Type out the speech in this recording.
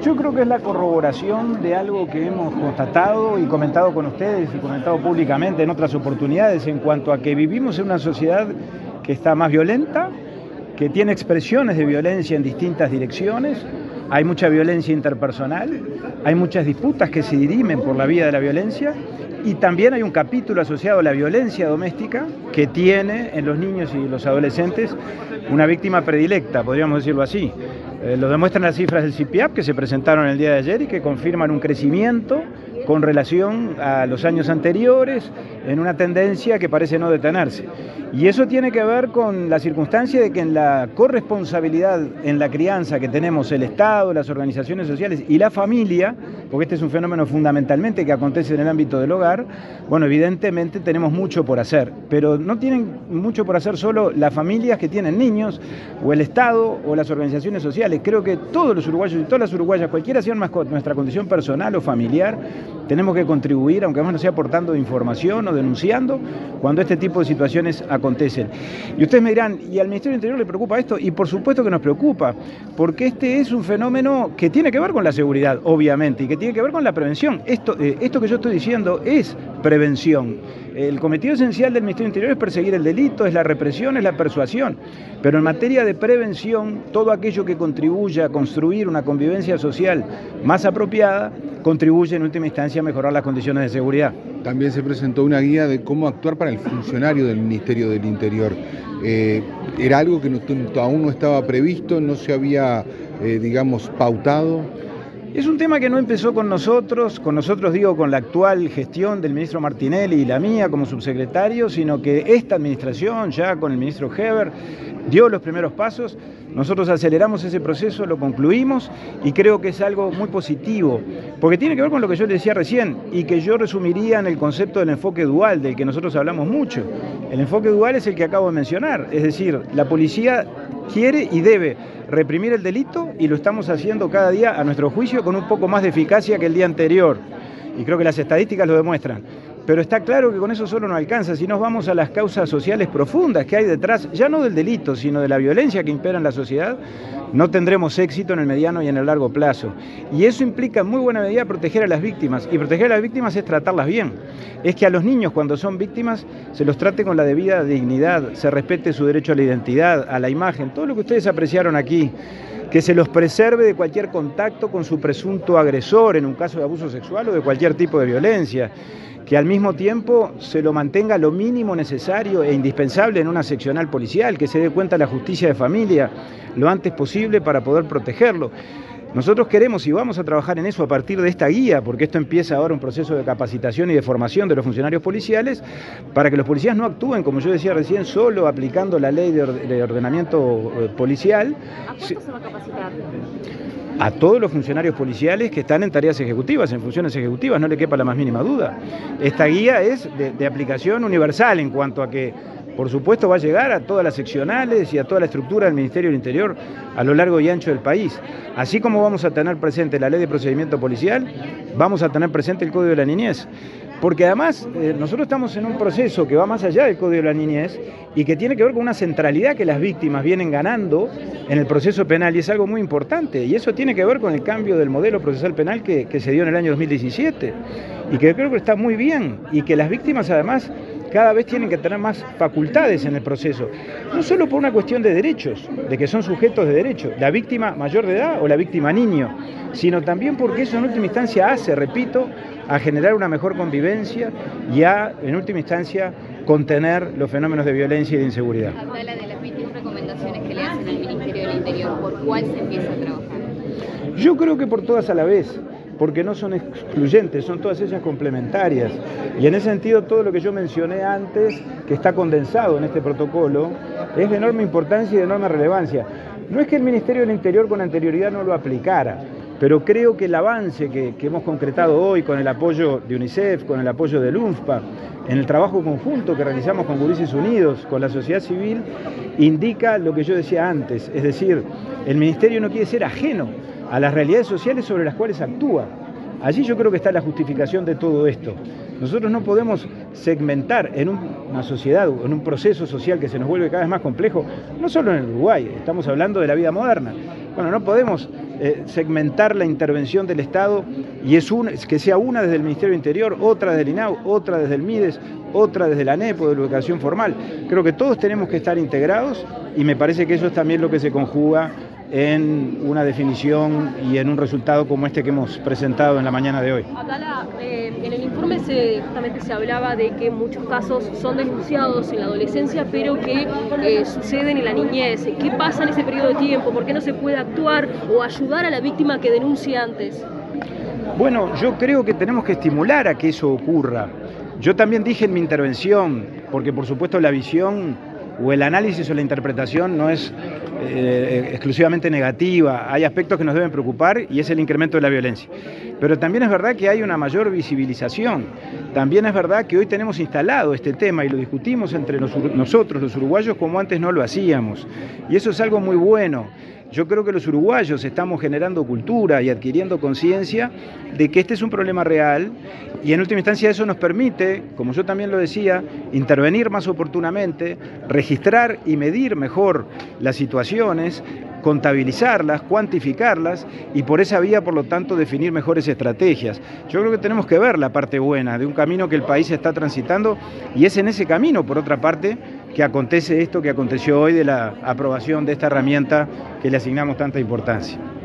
Yo creo que es la corroboración de algo que hemos constatado y comentado con ustedes y comentado públicamente en otras oportunidades en cuanto a que vivimos en una sociedad que está más violenta, que tiene expresiones de violencia en distintas direcciones, hay mucha violencia interpersonal, hay muchas disputas que se dirimen por la vía de la violencia y también hay un capítulo asociado a la violencia doméstica que tiene en los niños y los adolescentes una víctima predilecta, podríamos decirlo así. Lo demuestran las cifras del CIPIAP que se presentaron el día de ayer y que confirman un crecimiento con relación a los años anteriores en una tendencia que parece no detenerse. Y eso tiene que ver con la circunstancia de que en la corresponsabilidad en la crianza que tenemos el Estado, las organizaciones sociales y la familia, porque este es un fenómeno fundamentalmente que acontece en el ámbito del hogar, bueno, evidentemente tenemos mucho por hacer, pero no tienen mucho por hacer solo las familias que tienen niños, o el Estado, o las organizaciones sociales. Creo que todos los uruguayos y todas las uruguayas, cualquiera sea nuestra condición personal o familiar, tenemos que contribuir, aunque no sea aportando información o denunciando, cuando este tipo de situaciones acontecen. Y ustedes me dirán, ¿y al Ministerio del Interior le preocupa esto? Y por supuesto que nos preocupa, porque este es un fenómeno que tiene que ver con la seguridad, obviamente, y que tiene que ver con la prevención. Esto que yo estoy diciendo es prevención. El cometido esencial del Ministerio del Interior es perseguir el delito, es la represión, es la persuasión, pero en materia de prevención, todo aquello que contribuya a construir una convivencia social más apropiada, contribuye en última instancia a mejorar las condiciones de seguridad. También se presentó una guía de cómo actuar para el funcionario del Ministerio del Interior. Era algo que aún no estaba previsto, no se había, digamos, pautado. Es un tema que no empezó con nosotros digo con la actual gestión del ministro Martinelli y la mía como subsecretario, sino que esta administración, ya con el ministro Heber, dio los primeros pasos. Nosotros aceleramos ese proceso, lo concluimos y creo que es algo muy positivo, porque tiene que ver con lo que yo le decía recién y que yo resumiría en el concepto del enfoque dual, del que nosotros hablamos mucho. El enfoque dual es el que acabo de mencionar, es decir, la policía quiere y debe reprimir el delito y lo estamos haciendo cada día, a nuestro juicio, con un poco más de eficacia que el día anterior. Y creo que las estadísticas lo demuestran. Pero está claro que con eso solo no alcanza. Si nos vamos a las causas sociales profundas que hay detrás, ya no del delito, sino de la violencia que impera en la sociedad, no tendremos éxito en el mediano y en el largo plazo. Y eso implica en muy buena medida proteger a las víctimas. Y proteger a las víctimas es tratarlas bien. Es que a los niños, cuando son víctimas, se los trate con la debida dignidad, se respete su derecho a la identidad, a la imagen, todo lo que ustedes apreciaron aquí, que se los preserve de cualquier contacto con su presunto agresor en un caso de abuso sexual o de cualquier tipo de violencia, que al mismo tiempo se lo mantenga lo mínimo necesario e indispensable en una seccional policial, que se dé cuenta la justicia de familia lo antes posible para poder protegerlo. Nosotros queremos y vamos a trabajar en eso a partir de esta guía, porque esto empieza ahora un proceso de capacitación y de formación de los funcionarios policiales, para que los policías no actúen, como yo decía recién, solo aplicando la ley de ordenamiento policial. ¿A cuánto se va a capacitar? A todos los funcionarios policiales que están en tareas ejecutivas, en funciones ejecutivas, no le quepa la más mínima duda. Esta guía es de aplicación universal en cuanto a que, por supuesto, va a llegar a todas las seccionales y a toda la estructura del Ministerio del Interior a lo largo y ancho del país. Así como vamos a tener presente la ley de procedimiento policial, vamos a tener presente el Código de la Niñez. Porque además nosotros estamos en un proceso que va más allá del Código de la Niñez y que tiene que ver con una centralidad que las víctimas vienen ganando en el proceso penal y es algo muy importante. Y eso tiene que ver con el cambio del modelo procesal penal que se dio en el año 2017 y que creo que está muy bien y que las víctimas además cada vez tienen que tener más facultades en el proceso, no solo por una cuestión de derechos, de que son sujetos de derecho, la víctima mayor de edad o la víctima niño, sino también porque eso en última instancia hace, repito, a generar una mejor convivencia y a, en última instancia, contener los fenómenos de violencia y de inseguridad. Habla de las 21 recomendaciones que le hacen al Ministerio del Interior, ¿por cuál se empieza a trabajar? Yo creo que por todas a la vez, porque no son excluyentes, son todas ellas complementarias. Y en ese sentido todo lo que yo mencioné antes, que está condensado en este protocolo, es de enorme importancia y de enorme relevancia. No es que el Ministerio del Interior con anterioridad no lo aplicara, pero creo que el avance que hemos concretado hoy con el apoyo de UNICEF, con el apoyo del UNFPA, en el trabajo conjunto que realizamos con Gurises Unidos, con la sociedad civil, indica lo que yo decía antes, es decir, el Ministerio no quiere ser ajeno a las realidades sociales sobre las cuales actúa. Allí yo creo que está la justificación de todo esto. Nosotros no podemos segmentar en una sociedad, en un proceso social que se nos vuelve cada vez más complejo, no solo en el Uruguay, estamos hablando de la vida moderna. Bueno, no podemos segmentar la intervención del Estado y que sea una desde el Ministerio del Interior, otra desde el INAU, otra desde el MIDES, otra desde la ANEPO, de la educación formal. Creo que todos tenemos que estar integrados y me parece que eso es también lo que se conjuga en una definición y en un resultado como este que hemos presentado en la mañana de hoy. Atala, en el informe justamente se hablaba de que muchos casos son denunciados en la adolescencia, pero que suceden en la niñez. ¿Qué pasa en ese periodo de tiempo? ¿Por qué no se puede actuar o ayudar a la víctima que denuncie antes? Bueno, yo creo que tenemos que estimular a que eso ocurra. Yo también dije en mi intervención, porque por supuesto la visión o el análisis o la interpretación no es exclusivamente negativa, hay aspectos que nos deben preocupar y es el incremento de la violencia. Pero también es verdad que hay una mayor visibilización, también es verdad que hoy tenemos instalado este tema y lo discutimos entre nosotros los uruguayos como antes no lo hacíamos, y eso es algo muy bueno. Yo creo que los uruguayos estamos generando cultura y adquiriendo conciencia de que este es un problema real y en última instancia eso nos permite, como yo también lo decía, intervenir más oportunamente, registrar y medir mejor las situaciones, contabilizarlas, cuantificarlas y por esa vía, por lo tanto, definir mejores estrategias. Yo creo que tenemos que ver la parte buena de un camino que el país está transitando y es en ese camino, por otra parte, que acontece esto que aconteció hoy de la aprobación de esta herramienta que le asignamos tanta importancia.